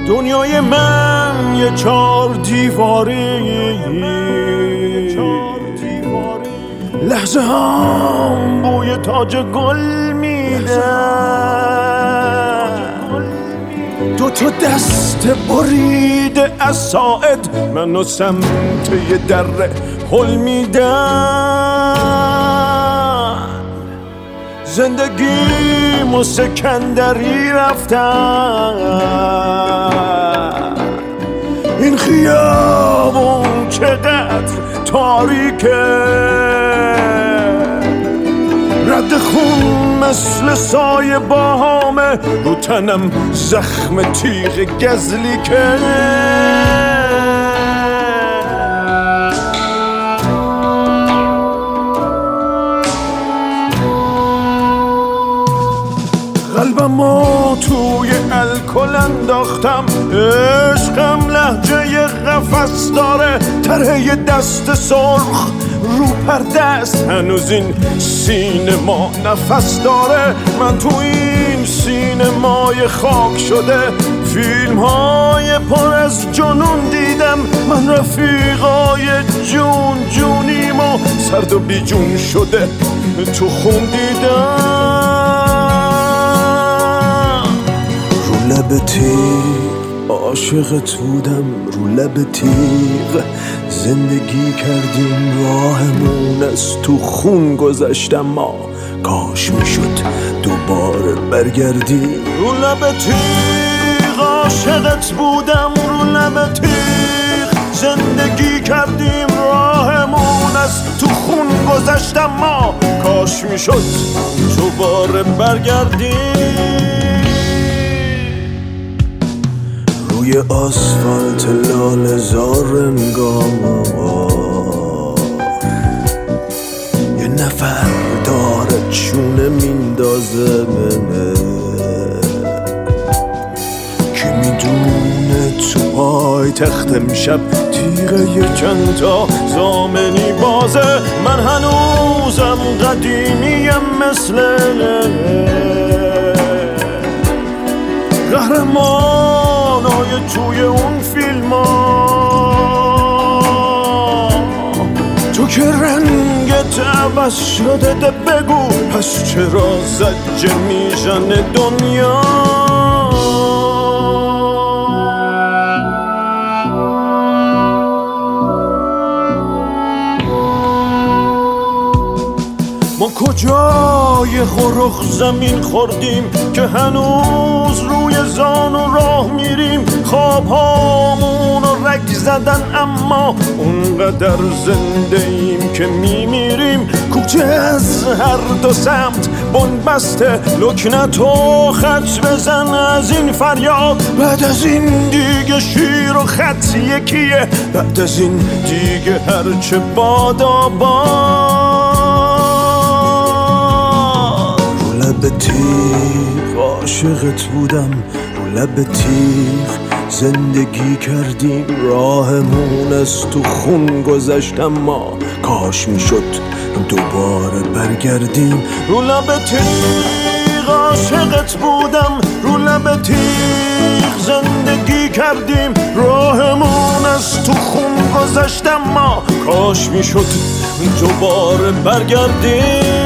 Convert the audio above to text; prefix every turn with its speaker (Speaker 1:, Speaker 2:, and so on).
Speaker 1: دنیای من یه چار دیواری، لحظه هم بوی تاج گل میده، دو تا دست بریده از ساعد منو سمت یه دره هل میدن. زندگیمو سکندری رفتن، این خیابون چقدر تاریکه، رد خون مثل سایه باهامه، رو تنم زخم تیغ گزلی که قلبمو توی الکل انداختم، عشقم لهجه قفس داره، طرح یه دست سرخ رو پرده است، هنوز این سینما نفس داره. من تو این سینمای خاک شده فیلم های پر از جنون دیدم، من رفیقای جون جونیمو سرد و بیجون شده تو خون دیدم. رو لب تیغ عاشقت بودم، رو لب تیغ زندگی کردیم، راهمون از تو خون گذشتم، ما کاش میشد دوباره برگردیم. رو لب تیغ عاشقت بودم، رو لب تیغ زندگی کردیم، راهمون از تو خون گذشتم، ما کاش میشد دوباره برگردیم. روی آسفالت لاله زار انگام یه نفر داره چونه میندازه، کی میدونه تو پای تخت امشب تیغه یه چند تا زامنی بازه. من هنوزم قدیمیم مثل قهرمانای توی اون فیلم ها، تو که رنگت عوض شده، ده بگو پس چرا زجه میزنه دنیا. ما کجای خرخ زمین خوردیم که هنوز روی زانو راه میریم، خوابهامون رو رگ زدن اما اونقدر زنده ایم که میمیریم. کوچه از هر دو سمت بنبسته، لکنت و خط بزن از این فریاد، بعد از این دیگه شیر و خط یکیه، بعد از این دیگه هرچه بادا لب تیغ عاشقت بودم، رو لب تیغ زندگی کردیم، راهمون از تو خون گذشتم، ما کاش میشد دوباره برگردیم. رو لب تیغ عاشقت بودم، رو لب تیغ زندگی کردیم، راهمون از تو خون گذشتم، ما کاش میشد دوباره برگردیم.